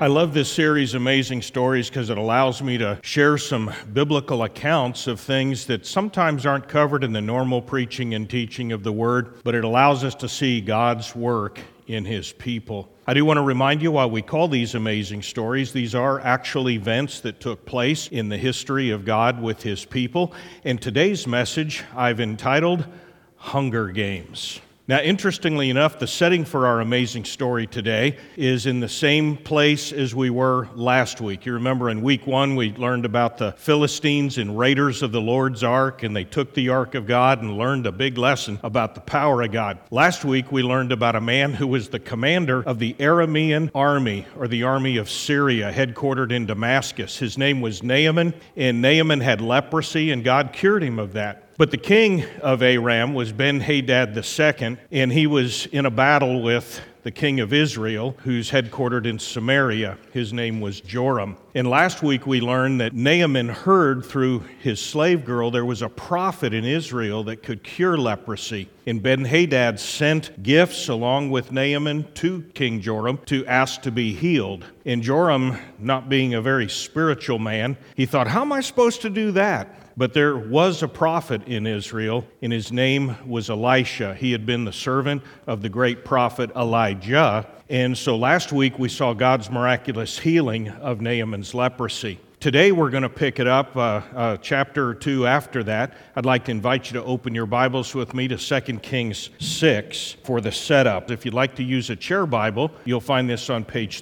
I love this series, Amazing Stories, because it allows me to share some biblical accounts of things that sometimes aren't covered in the normal preaching and teaching of the Word, but it allows us to see God's work in His people. I do want to remind you why we call these amazing stories. These are actual events that took place in the history of God with His people. And today's message I've entitled Hunger Games. Now, interestingly enough, the setting for our amazing story today is in the same place as we were last week. You remember in week 1, we learned about the Philistines and raiders of the Lord's Ark, and they took the Ark of God and learned a big lesson about the power of God. Last week, we learned about a man who was the commander of the Aramean army, or the army of Syria, headquartered in Damascus. His name was Naaman, and Naaman had leprosy, and God cured him of that. But the king of Aram was Ben-Hadad II, and he was in a battle with the king of Israel, who's headquartered in Samaria. His name was Joram. And last week we learned that Naaman heard through his slave girl there was a prophet in Israel that could cure leprosy. And Ben-Hadad sent gifts along with Naaman to King Joram to ask to be healed. And Joram, not being a very spiritual man, he thought, how am I supposed to do that? But there was a prophet in Israel, and his name was Elisha. He had been the servant of the great prophet Elijah. And so last week we saw God's miraculous healing of Naaman's leprosy. Today we're going to pick it up a chapter or two after that. I'd like to invite you to open your Bibles with me to 2 Kings 6 for the setup. If you'd like to use a chair Bible, you'll find this on page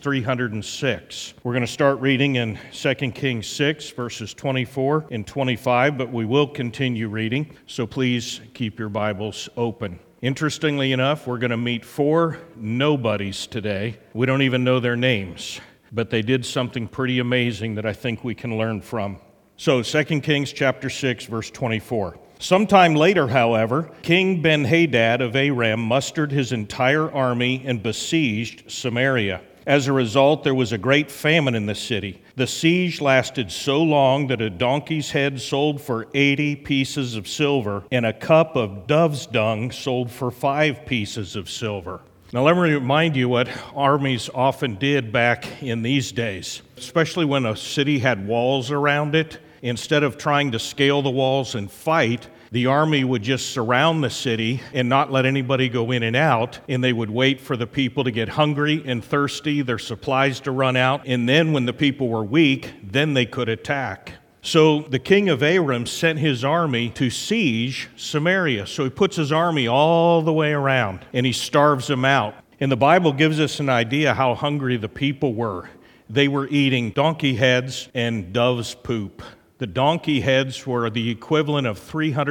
306. We're going to start reading in 2 Kings 6, verses 24 and 25, but we will continue reading, so please keep your Bibles open. Interestingly enough, we're going to meet 4 nobodies today. We don't even know their names, but they did something pretty amazing that I think we can learn from. So 2 Kings chapter 6, verse 24. Sometime later, however, King Ben-Hadad of Aram mustered his entire army and besieged Samaria. As a result, there was a great famine in the city. The siege lasted so long that a donkey's head sold for 80 pieces of silver, and a cup of dove's dung sold for 5 pieces of silver. Now let me remind you what armies often did back in these days, especially when a city had walls around it. Instead of trying to scale the walls and fight, the army would just surround the city and not let anybody go in and out, and they would wait for the people to get hungry and thirsty, their supplies to run out, and then when the people were weak, then they could attack. So the king of Aram sent his army to siege Samaria. So he puts his army all the way around and he starves them out. And the Bible gives us an idea how hungry the people were. They were eating donkey heads and dove's poop. The donkey heads were the equivalent of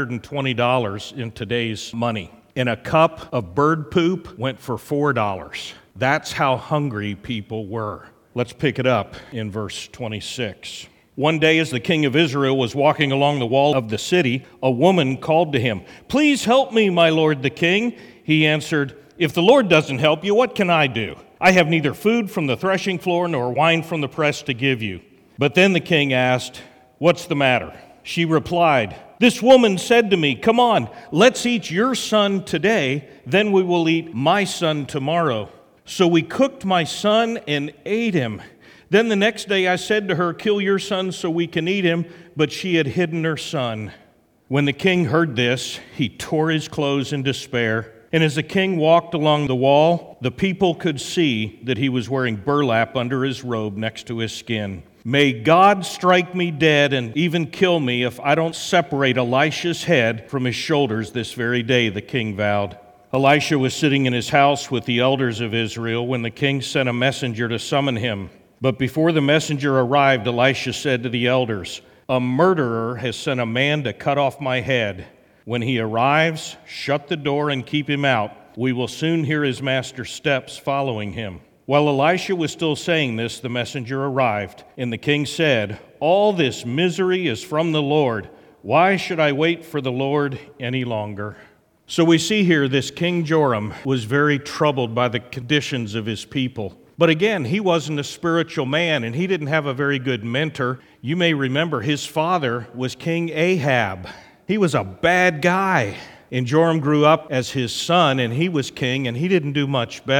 $320 in today's money. And a cup of bird poop went for $4. That's how hungry people were. Let's pick it up in verse 26. One day, as the king of Israel was walking along the wall of the city, a woman called to him, "Please help me, my lord the king." He answered, "If the Lord doesn't help you, what can I do? I have neither food from the threshing floor nor wine from the press to give you." But then the king asked, "What's the matter?" She replied, "This woman said to me, 'Come on, let's eat your son today, then we will eat my son tomorrow.' So we cooked my son and ate him. Then the next day I said to her, 'Kill your son so we can eat him,' but she had hidden her son." When the king heard this, he tore his clothes in despair. And as the king walked along the wall, the people could see that he was wearing burlap under his robe next to his skin. "May God strike me dead and even kill me if I don't separate Elisha's head from his shoulders this very day," the king vowed. Elisha was sitting in his house with the elders of Israel when the king sent a messenger to summon him. But before the messenger arrived, Elisha said to the elders, "A murderer has sent a man to cut off my head. When he arrives, shut the door and keep him out. We will soon hear his master's steps following him." While Elisha was still saying this, the messenger arrived, and the king said, "All this misery is from the Lord. Why should I wait for the Lord any longer?" So we see here this King Joram was very troubled by the conditions of his people. But again, he wasn't a spiritual man, and he didn't have a very good mentor. You may remember his father was King Ahab. He was a bad guy. And Joram grew up as his son, and he was king, and he didn't do much better.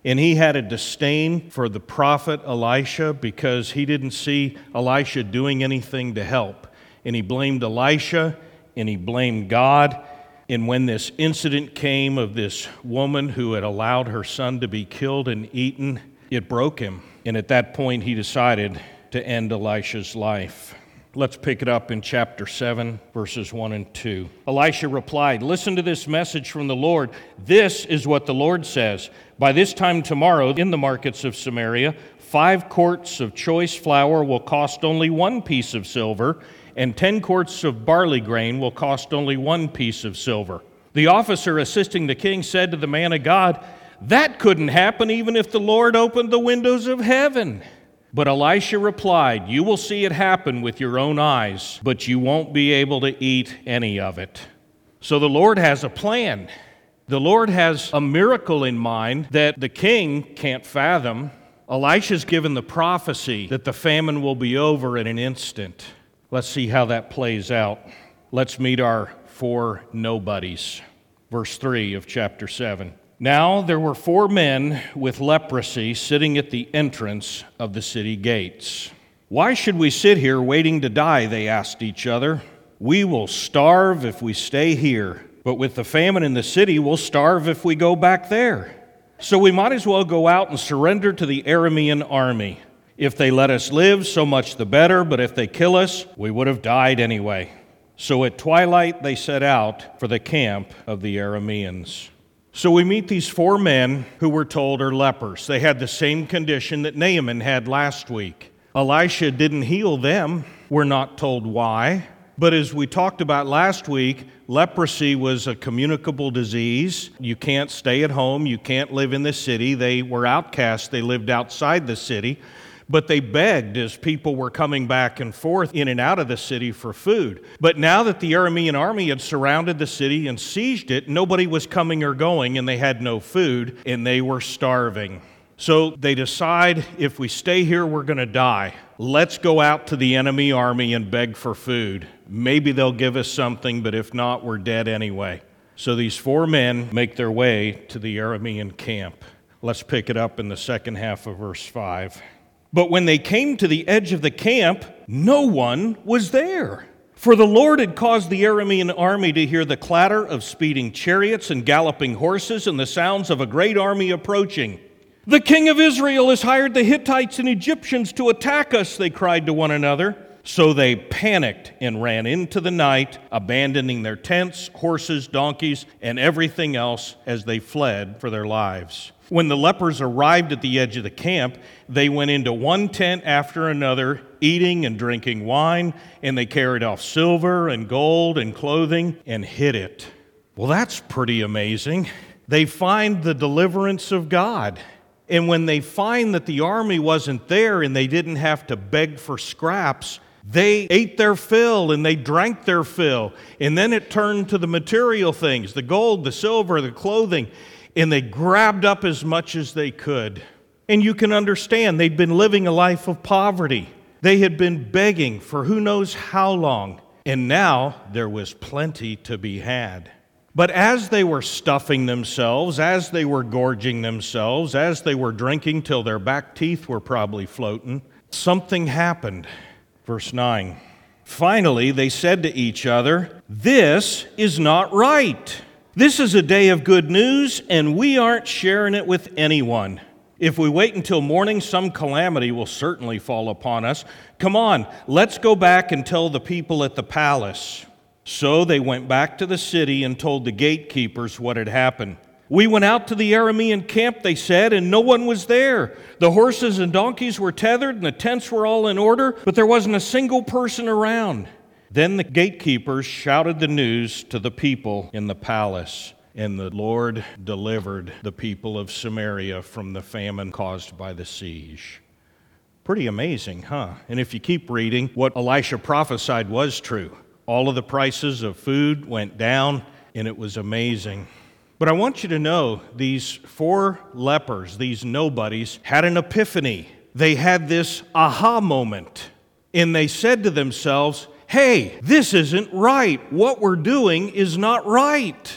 And he had a disdain for the prophet Elisha because he didn't see Elisha doing anything to help. And he blamed Elisha and he blamed God. And when this incident came of this woman who had allowed her son to be killed and eaten, it broke him. And at that point, he decided to end Elisha's life. Let's pick it up in chapter 7, verses 1 and 2. Elisha replied, "Listen to this message from the Lord. This is what the Lord says. By this time tomorrow, in the markets of Samaria, 5 quarts of choice flour will cost only 1 piece of silver, and 10 quarts of barley grain will cost only 1 piece of silver." The officer assisting the king said to the man of God, "That couldn't happen even if the Lord opened the windows of heaven." But Elisha replied, "You will see it happen with your own eyes, but you won't be able to eat any of it." So the Lord has a plan. The Lord has a miracle in mind that the king can't fathom. Elisha's given the prophecy that the famine will be over in an instant. Let's see how that plays out. Let's meet our 4 nobodies. Verse 3 of chapter 7. Now there were 4 men with leprosy sitting at the entrance of the city gates. "Why should we sit here waiting to die?" they asked each other. "We will starve if we stay here, but with the famine in the city, we'll starve if we go back there. So we might as well go out and surrender to the Aramean army. If they let us live, so much the better, but if they kill us, we would have died anyway." So at twilight they set out for the camp of the Arameans. So we meet these 4 men who were told are lepers. They had the same condition that Naaman had last week. Elisha didn't heal them. We're not told why. But as we talked about last week, leprosy was a communicable disease. You can't stay at home. You can't live in the city. They were outcasts. They lived outside the city. But they begged as people were coming back and forth in and out of the city for food. But now that the Aramean army had surrounded the city and sieged it, nobody was coming or going, and they had no food, and they were starving. So they decide, if we stay here, we're going to die. Let's go out to the enemy army and beg for food. Maybe they'll give us something, but if not, we're dead anyway. So these 4 men make their way to the Aramean camp. Let's pick it up in the second half of verse 5. "But when they came to the edge of the camp, no one was there. For the Lord had caused the Aramean army to hear the clatter of speeding chariots and galloping horses and the sounds of a great army approaching. 'The king of Israel has hired the Hittites and Egyptians to attack us,' they cried to one another. So they panicked and ran into the night, abandoning their tents, horses, donkeys, and everything else as they fled for their lives. When the lepers arrived at the edge of the camp, they went into one tent after another, eating and drinking wine, and they carried off silver and gold and clothing and hid it." Well, that's pretty amazing. They find the deliverance of God. And when they find that the army wasn't there and they didn't have to beg for scraps, they ate their fill and they drank their fill. And then it turned to the material things, the gold, the silver, the clothing, and they grabbed up as much as they could. And you can understand, they'd been living a life of poverty. They had been begging for who knows how long, and now there was plenty to be had. But as they were stuffing themselves, as they were gorging themselves, as they were drinking till their back teeth were probably floating, something happened. Verse 9. "Finally, they said to each other, 'This is not right. This is a day of good news, and we aren't sharing it with anyone. If we wait until morning, some calamity will certainly fall upon us. Come on, let's go back and tell the people at the palace.' So they went back to the city and told the gatekeepers what had happened. 'We went out to the Aramean camp,' they said, 'and no one was there. The horses and donkeys were tethered, and the tents were all in order, but there wasn't a single person around.' Then the gatekeepers shouted the news to the people in the palace, and the Lord delivered the people of Samaria from the famine caused by the siege." Pretty amazing, huh? And if you keep reading, what Elisha prophesied was true. All of the prices of food went down, and it was amazing. But I want you to know, these 4 lepers, these nobodies, had an epiphany. They had this aha moment, and they said to themselves, "Hey, this isn't right. What we're doing is not right."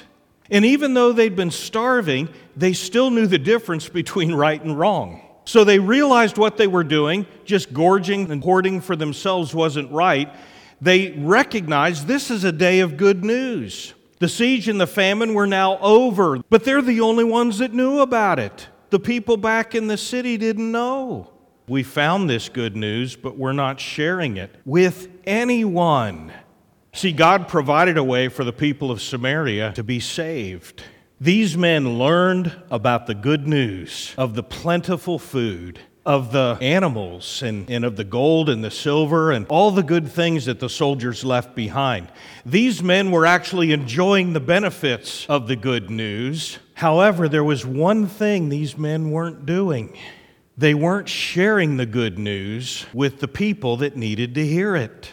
And even though they'd been starving, they still knew the difference between right and wrong. So they realized what they were doing, just gorging and hoarding for themselves wasn't right. They recognized this is a day of good news. The siege and the famine were now over, but they're the only ones that knew about it. The people back in the city didn't know. We found this good news, but we're not sharing it with anyone. See, God provided a way for the people of Samaria to be saved. These men learned about the good news of the plentiful food, of the animals, and of the gold and the silver and all the good things that the soldiers left behind. These men were actually enjoying the benefits of the good news. However, there was one thing these men weren't doing. They weren't sharing the good news with the people that needed to hear it.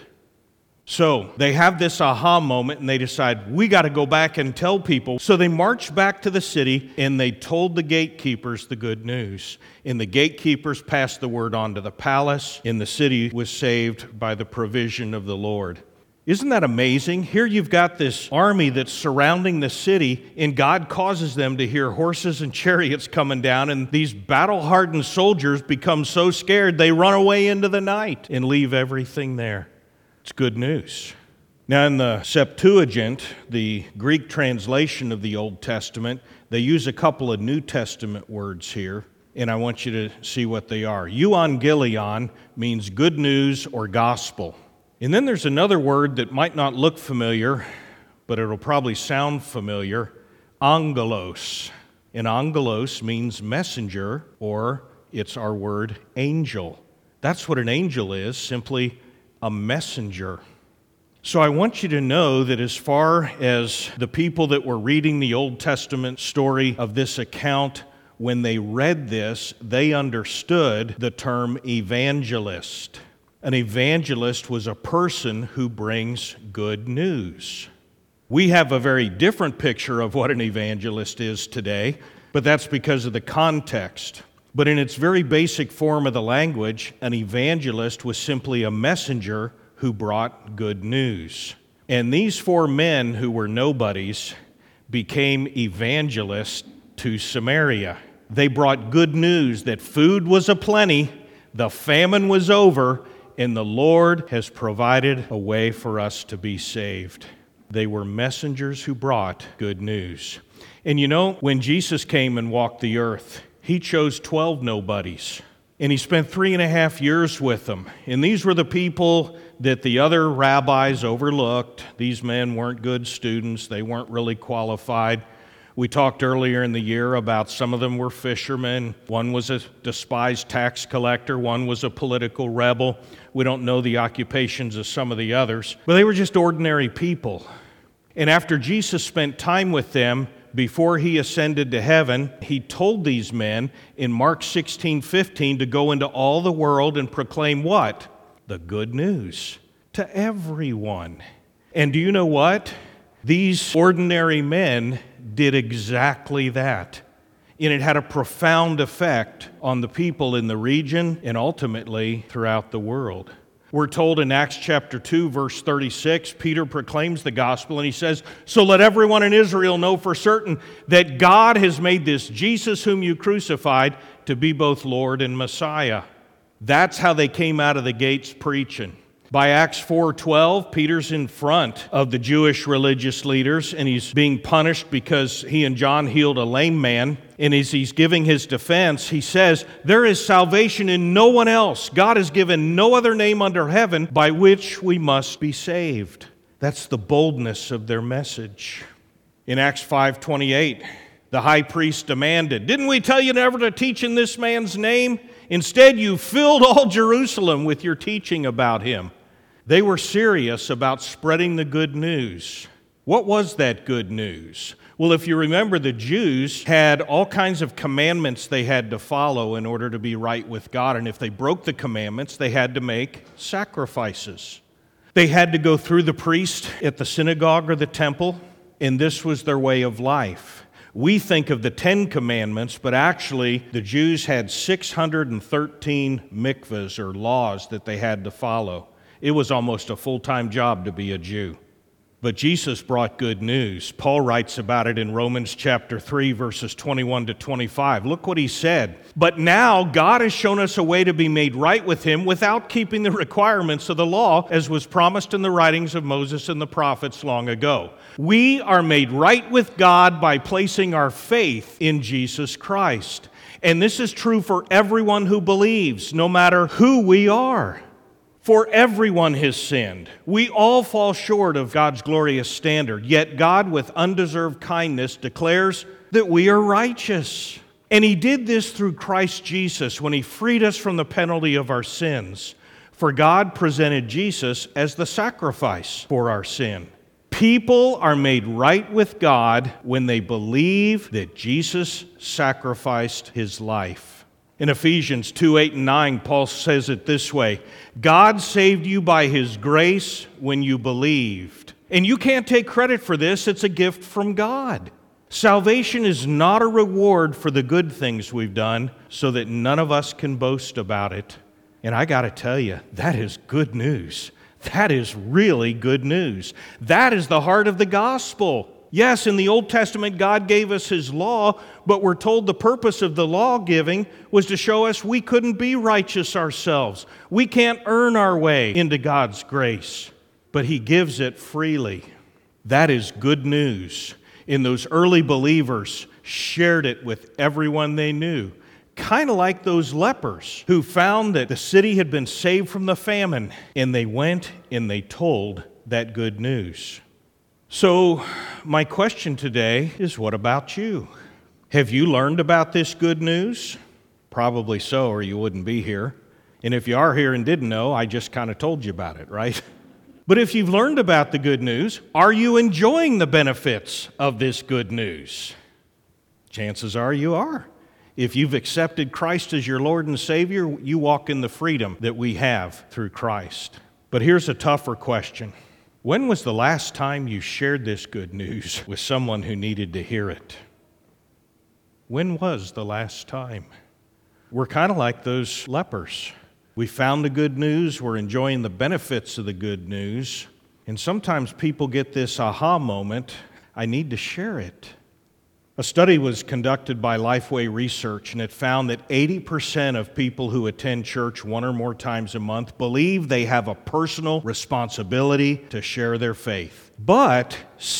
So they have this aha moment and they decide, we got to go back and tell people. So they marched back to the city and they told the gatekeepers the good news. And the gatekeepers passed the word on to the palace, and the city was saved by the provision of the Lord. Isn't that amazing? Here you've got this army that's surrounding the city, and God causes them to hear horses and chariots coming down, and these battle-hardened soldiers become so scared they run away into the night and leave everything there. It's good news. Now, in the Septuagint, the Greek translation of the Old Testament, they use a couple of New Testament words here, and I want you to see what they are. Euangelion means good news or gospel. And then there's another word that might not look familiar, but it'll probably sound familiar, angelos. And angelos means messenger, or it's our word angel. That's what an angel is, simply a messenger. So I want you to know that as far as the people that were reading the Old Testament story of this account, when they read this, they understood the term evangelist. An evangelist was a person who brings good news. We have a very different picture of what an evangelist is today, but that's because of the context. But in its very basic form of the language, an evangelist was simply a messenger who brought good news. And these four men who were nobodies became evangelists to Samaria. They brought good news that food was aplenty, the famine was over, and the Lord has provided a way for us to be saved. They were messengers who brought good news. And you know, when Jesus came and walked the earth, He chose 12 nobodies, and He spent 3.5 years with them. And these were the people that the other rabbis overlooked. These men weren't good students. They weren't really qualified. We talked earlier in the year about some of them were fishermen. One was a despised tax collector. One was a political rebel. We don't know the occupations of some of the others, but they were just ordinary people. And after Jesus spent time with them, before He ascended to heaven, He told these men in Mark 16:15 to go into all the world and proclaim what? The good news to everyone. And do you know what? These ordinary men did exactly that. And it had a profound effect on the people in the region and ultimately throughout the world. We're told in Acts chapter 2, verse 36, Peter proclaims the gospel and he says, "So let everyone in Israel know for certain that God has made this Jesus whom you crucified to be both Lord and Messiah." That's how they came out of the gates preaching. By Acts 4:12, Peter's in front of the Jewish religious leaders, and he's being punished because he and John healed a lame man. And as he's giving his defense, he says, "There is salvation in no one else. God has given no other name under heaven by which we must be saved." That's the boldness of their message. In Acts 5:28, the high priest demanded, "Didn't we tell you never to teach in this man's name? Instead, you filled all Jerusalem with your teaching about him." They were serious about spreading the good news. What was that good news? Well, if you remember, the Jews had all kinds of commandments they had to follow in order to be right with God. And if they broke the commandments, they had to make sacrifices. They had to go through the priest at the synagogue or the temple, and this was their way of life. We think of the 10 Commandments, but actually the Jews had 613 mikvahs or laws that they had to follow. It was almost a full-time job to be a Jew. But Jesus brought good news. Paul writes about it in Romans chapter 3, verses 21 to 25. Look what he said. But now God has shown us a way to be made right with him without keeping the requirements of the law, as was promised in the writings of Moses and the prophets long ago. We are made right with God by placing our faith in Jesus Christ. And this is true for everyone who believes, no matter who we are. For everyone has sinned. We all fall short of God's glorious standard, yet God, with undeserved kindness, declares that we are righteous. And He did this through Christ Jesus when He freed us from the penalty of our sins. For God presented Jesus as the sacrifice for our sin. People are made right with God when they believe that Jesus sacrificed His life. In Ephesians 2, 8, and 9, Paul says it this way: God saved you by His grace when you believed. And you can't take credit for this, it's a gift from God. Salvation is not a reward for the good things we've done, so that none of us can boast about it. And I got to tell you, that is good news. That is really good news. That is the heart of the gospel. Yes, in the Old Testament, God gave us His law, but we're told the purpose of the law giving was to show us we couldn't be righteous ourselves. We can't earn our way into God's grace, but He gives it freely. That is good news. And those early believers shared it with everyone they knew, kind of like those lepers who found that the city had been saved from the famine, and they went and they told that good news. So, my question today is, what about you? Have you learned about this good news? Probably so, or you wouldn't be here. And if you are here and didn't know, I just kind of told you about it, right? But if you've learned about the good news, are you enjoying the benefits of this good news? Chances are you are. If you've accepted Christ as your Lord and Savior, you walk in the freedom that we have through Christ. But here's a tougher question. When was the last time you shared this good news with someone who needed to hear it? When was the last time? We're kind of like those lepers. We found the good news, we're enjoying the benefits of the good news, and sometimes people get this aha moment, I need to share it. A study was conducted by Lifeway Research, and it found that 80% of people who attend church one or more times a month believe they have a personal responsibility to share their faith. But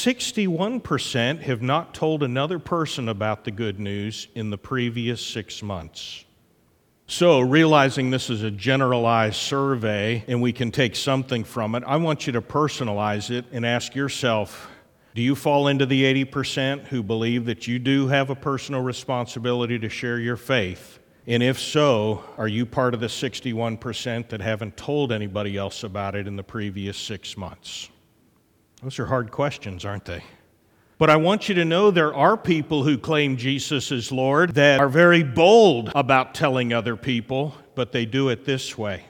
61% have not told another person about the good news in the previous 6 months. So, realizing this is a generalized survey and we can take something from it, I want you to personalize it and ask yourself, do you fall into the 80% who believe that you do have a personal responsibility to share your faith? And if so, are you part of the 61% that haven't told anybody else about it in the previous 6 months? Those are hard questions, aren't they? But I want you to know there are people who claim Jesus is Lord that are very bold about telling other people, but they do it this way.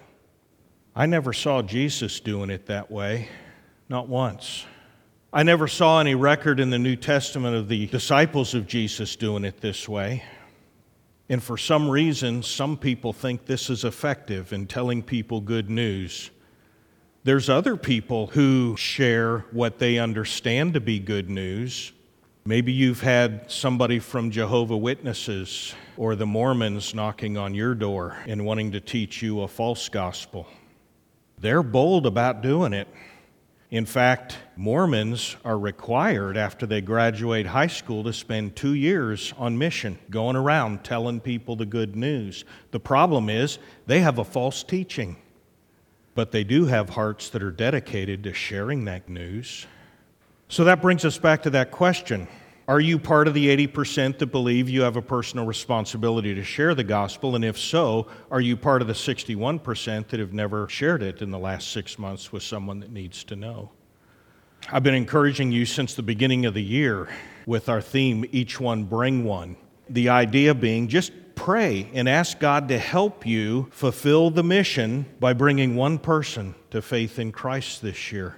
I never saw Jesus doing it that way, not once. I never saw any record in the New Testament of the disciples of Jesus doing it this way. And for some reason, some people think this is effective in telling people good news. There's other people who share what they understand to be good news. Maybe you've had somebody from Jehovah's Witnesses or the Mormons knocking on your door and wanting to teach you a false gospel. They're bold about doing it. In fact, Mormons are required after they graduate high school to spend 2 years on mission, going around telling people the good news. The problem is they have a false teaching, but they do have hearts that are dedicated to sharing that news. So that brings us back to that question. Are you part of the 80% that believe you have a personal responsibility to share the gospel? And if so, are you part of the 61% that have never shared it in the last 6 months with someone that needs to know? I've been encouraging you since the beginning of the year with our theme, Each One Bring One. The idea being just pray and ask God to help you fulfill the mission by bringing one person to faith in Christ this year.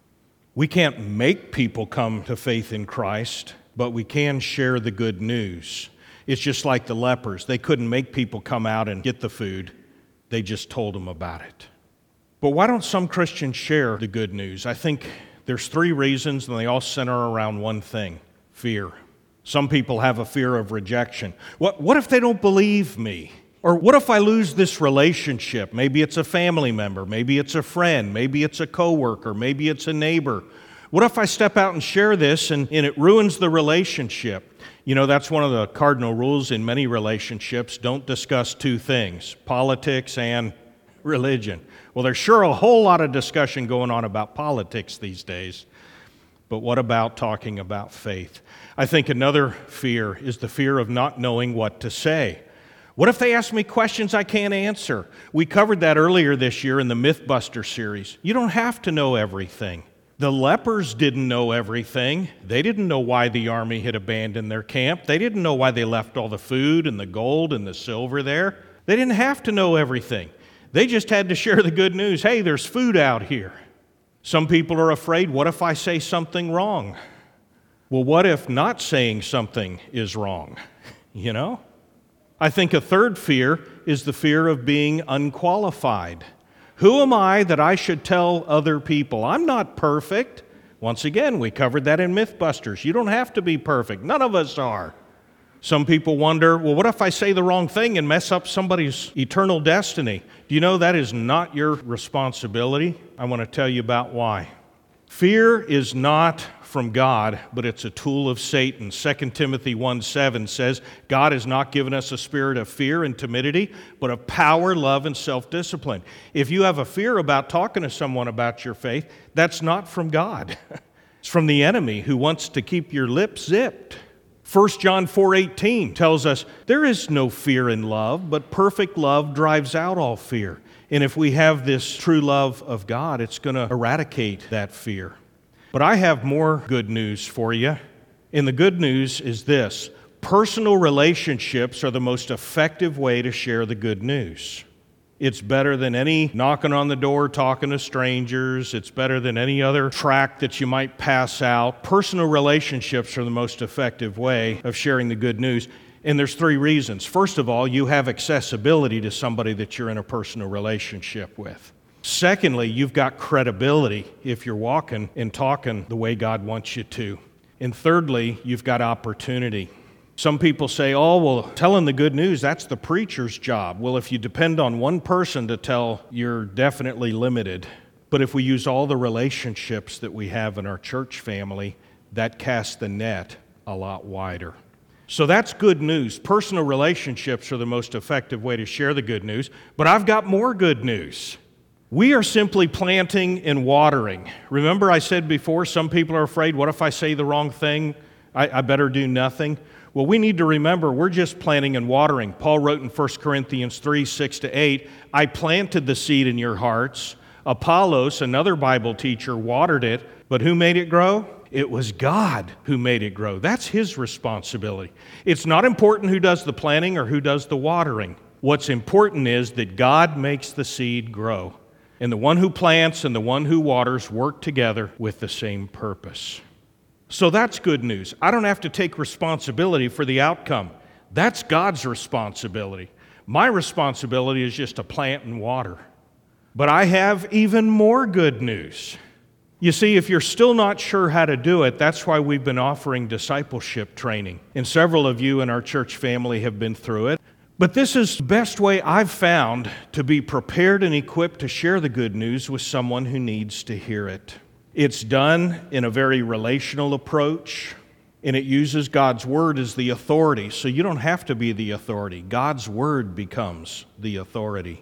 We can't make people come to faith in Christ, but we can share the good news. It's just like the lepers. They couldn't make people come out and get the food. They just told them about it. But why don't some Christians share the good news? I think There's three reasons, and they all center around one thing: fear. Some people have a fear of rejection. What if they don't believe me? Or what if I lose this relationship? Maybe it's a family member, maybe it's a friend, maybe it's a coworker, maybe it's a neighbor. What if I step out and share this and it ruins the relationship? You know, that's one of the cardinal rules in many relationships. Don't discuss two things: politics and religion. Well, there's sure a whole lot of discussion going on about politics these days. But what about talking about faith? I think another fear is the fear of not knowing what to say. What if they ask me questions I can't answer? We covered that earlier this year in the Mythbuster series. You don't have to know everything. The lepers didn't know everything. They didn't know why the army had abandoned their camp. They didn't know why they left all the food and the gold and the silver there. They didn't have to know everything. They just had to share the good news. Hey, there's food out here. Some people are afraid, what if I say something wrong? Well, what if not saying something is wrong? You know? I think a third fear is the fear of being unqualified. Who am I that I should tell other people? I'm not perfect. Once again, we covered that in Mythbusters. You don't have to be perfect. None of us are. Some people wonder, well, what if I say the wrong thing and mess up somebody's eternal destiny? Do you know that is not your responsibility? I want to tell you about why. Fear is not from God, but it's a tool of Satan. 2 Timothy 1:7 says, God has not given us a spirit of fear and timidity, but of power, love, and self-discipline. If you have a fear about talking to someone about your faith, that's not from God. It's from the enemy who wants to keep your lips zipped. 1 John 4:18 tells us, there is no fear in love, but perfect love drives out all fear. And if we have this true love of God, it's going to eradicate that fear. But I have more good news for you. And the good news is this: personal relationships are the most effective way to share the good news. It's better than any knocking on the door, talking to strangers. It's better than any other tract that you might pass out. Personal relationships are the most effective way of sharing the good news. And there's three reasons. First of all, you have accessibility to somebody that you're in a personal relationship with. Secondly, you've got credibility if you're walking and talking the way God wants you to. And thirdly, you've got opportunity. Some people say, oh, well, telling the good news, that's the preacher's job. Well, if you depend on one person to tell, you're definitely limited. But if we use all the relationships that we have in our church family, that casts the net a lot wider. So that's good news. Personal relationships are the most effective way to share the good news. But I've got more good news. We are simply planting and watering. Remember I said before, some people are afraid, what if I say the wrong thing? I better do nothing. Well, we need to remember we're just planting and watering. Paul wrote in 1 Corinthians 3:6-8, I planted the seed in your hearts. Apollos, another Bible teacher, watered it. But who made it grow? It was God who made it grow. That's His responsibility. It's not important who does the planting or who does the watering. What's important is that God makes the seed grow. And the one who plants and the one who waters work together with the same purpose. So that's good news. I don't have to take responsibility for the outcome. That's God's responsibility. My responsibility is just to plant and water. But I have even more good news. You see, if you're still not sure how to do it, that's why we've been offering discipleship training. And several of you in our church family have been through it. But this is the best way I've found to be prepared and equipped to share the good news with someone who needs to hear it. It's done in a very relational approach, and it uses God's Word as the authority. So you don't have to be the authority. God's Word becomes the authority.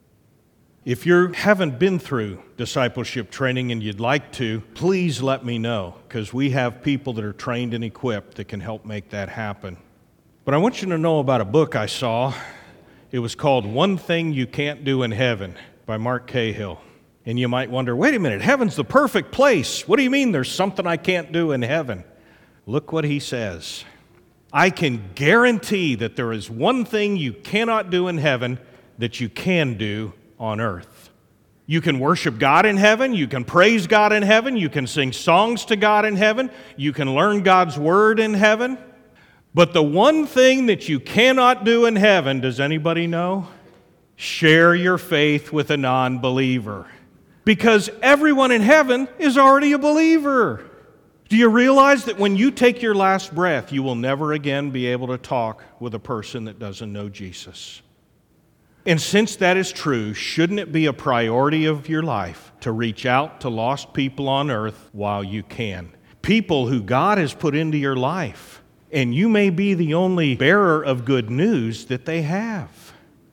If you haven't been through discipleship training and you'd like to, please let me know, because we have people that are trained and equipped that can help make that happen. But I want you to know about a book I saw. It was called One Thing You Can't Do in Heaven by Mark Cahill. And you might wonder, wait a minute, heaven's the perfect place. What do you mean there's something I can't do in heaven? Look what he says. I can guarantee that there is one thing you cannot do in heaven that you can do on earth. You can worship God in heaven. You can praise God in heaven. You can sing songs to God in heaven. You can learn God's Word in heaven. But the one thing that you cannot do in heaven, does anybody know? Share your faith with a non-believer. because everyone in heaven is already a believer. Do you realize that when you take your last breath, you will never again be able to talk with a person that doesn't know Jesus? And since that is true, shouldn't it be a priority of your life to reach out to lost people on earth while you can? People who God has put into your life, and you may be the only bearer of good news that they have.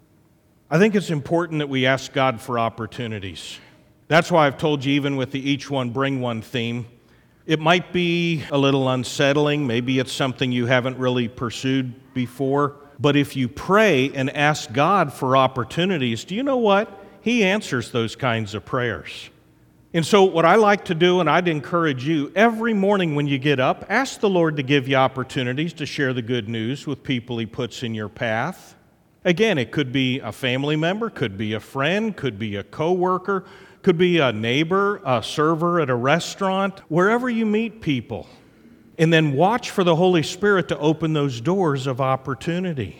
I think it's important that we ask God for opportunities. That's why I've told you, even with the Each One Bring One theme, it might be a little unsettling. Maybe it's something you haven't really pursued before. But if you pray and ask God for opportunities, do you know what? He answers those kinds of prayers. And so what I like to do, and I'd encourage you, every morning when you get up, ask the Lord to give you opportunities to share the good news with people He puts in your path. Again, it could be a family member, could be a friend, could be a coworker, could be a neighbor, a server at a restaurant, wherever you meet people. And then watch for the Holy Spirit to open those doors of opportunity.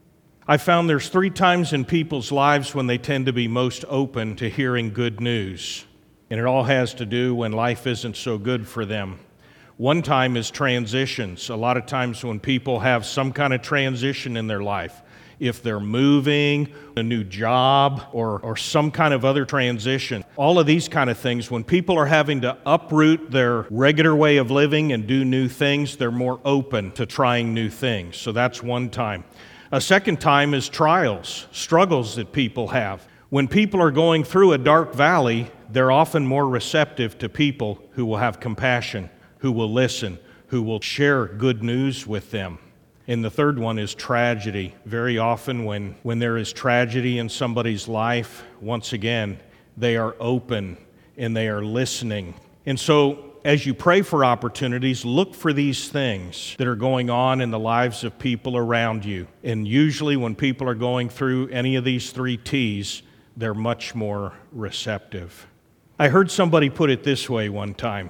I found there's 3 times in people's lives when they tend to be most open to hearing good news. And it all has to do when life isn't so good for them. One time is transitions. A lot of times when people have some kind of transition in their life, if they're moving, a new job, or some kind of other transition. All of these kind of things, when people are having to uproot their regular way of living and do new things, they're more open to trying new things. So that's one time. A second time is trials, struggles that people have. When people are going through a dark valley, they're often more receptive to people who will have compassion, who will listen, who will share good news with them. And the third one is tragedy. Very often when there is tragedy in somebody's life, once again, they are open and they are listening. And so as you pray for opportunities, look for these things that are going on in the lives of people around you. And usually when people are going through any of these 3 T's, they're much more receptive. I heard somebody put it this way one time: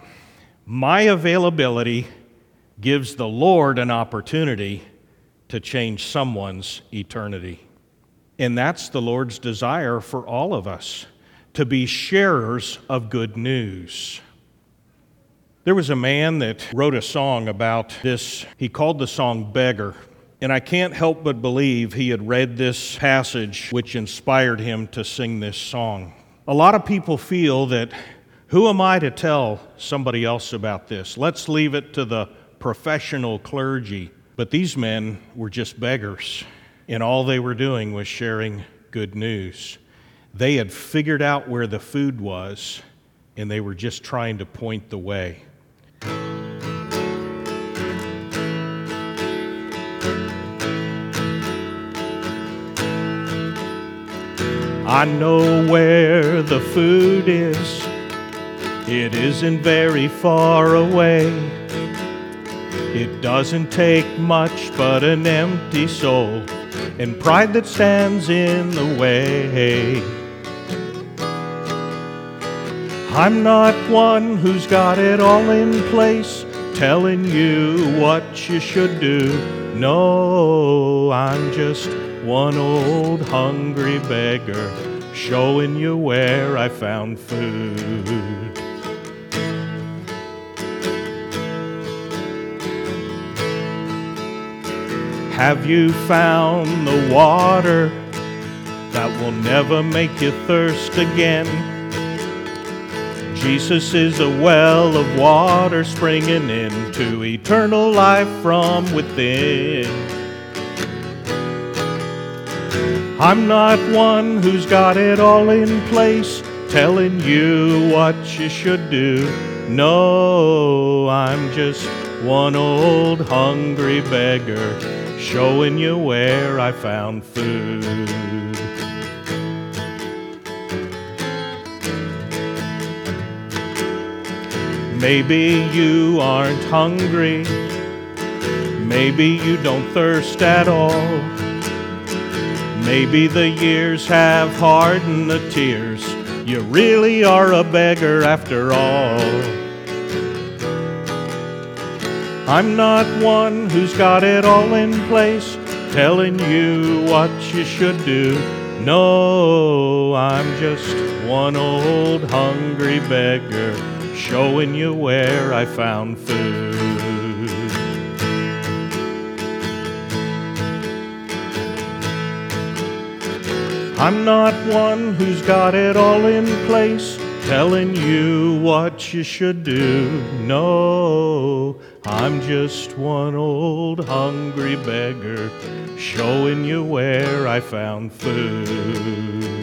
my availability gives the Lord an opportunity to change someone's eternity. And that's the Lord's desire for all of us, to be sharers of good news. There was a man that wrote a song about this. He called the song Beggar. And I can't help but believe he had read this passage which inspired him to sing this song. A lot of people feel that, who am I to tell somebody else about this? Let's leave it to the professional clergy. But these men were just beggars, and all they were doing was sharing good news. They had figured out where the food was, and they were just trying to point the way. I know where the food is. It isn't very far away. It doesn't take much but an empty soul and pride that stands in the way. I'm not one who's got it all in place, telling you what you should do. No, I'm just one old hungry beggar, showing you where I found food. Have you found the water that will never make you thirst again? Jesus is a well of water springing into eternal life from within. I'm not one who's got it all in place, telling you what you should do. No, I'm just one old hungry beggar, showing you where I found food. Maybe you aren't hungry. Maybe you don't thirst at all. Maybe the years have hardened the tears. You really are a beggar after all. I'm not one who's got it all in place, telling you what you should do. No, I'm just one old hungry beggar showing you where I found food. I'm not one who's got it all in place, telling you what you should do. No, I'm just one old hungry beggar showing you where I found food.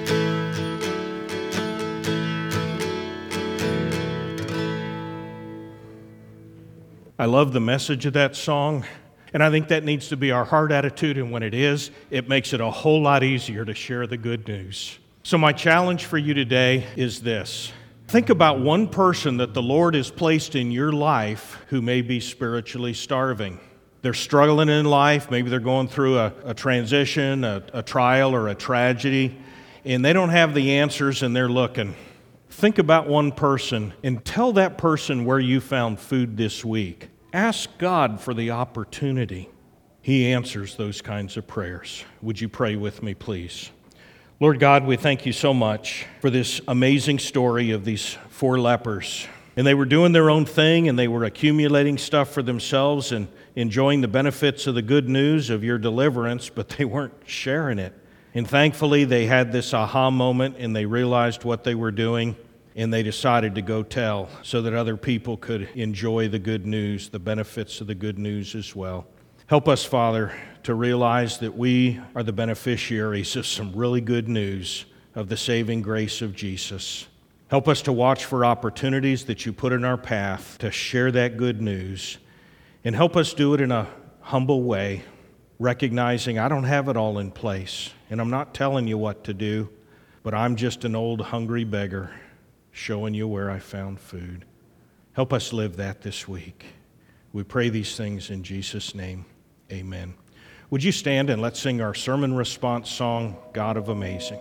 I love the message of that song, and I think that needs to be our heart attitude, and when it is, it makes it a whole lot easier to share the good news. So my challenge for you today is this. Think about one person that the Lord has placed in your life who may be spiritually starving. They're struggling in life, maybe they're going through a transition, a trial, or a tragedy, and they don't have the answers and they're looking. Think about one person and tell that person where you found food this week. Ask God for the opportunity. He answers those kinds of prayers. Would you pray with me, please? Lord God, we thank you so much for this amazing story of these 4 lepers. And they were doing their own thing, and they were accumulating stuff for themselves and enjoying the benefits of the good news of your deliverance, but they weren't sharing it. And thankfully, they had this aha moment, and they realized what they were doing, and they decided to go tell so that other people could enjoy the good news, the benefits of the good news as well. Help us, Father, to realize that we are the beneficiaries of some really good news of the saving grace of Jesus. Help us to watch for opportunities that you put in our path to share that good news, and help us do it in a humble way, recognizing I don't have it all in place, and I'm not telling you what to do, but I'm just an old hungry beggar showing you where I found food. Help us live that this week. We pray these things in Jesus' name. Amen. Would you stand and let's sing our sermon response song, God of Amazing.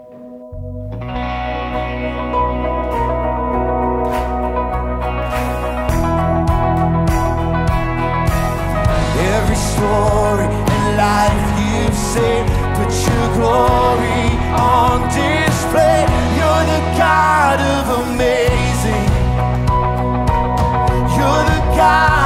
Every story in life you've seen, put your glory on display. You're the God of amazing. You're the God